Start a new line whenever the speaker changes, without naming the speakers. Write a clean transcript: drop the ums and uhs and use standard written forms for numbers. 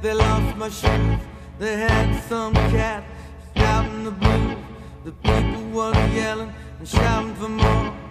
they lost my shoes. They had some cat shouting the blues. The people was yelling and shouting for more.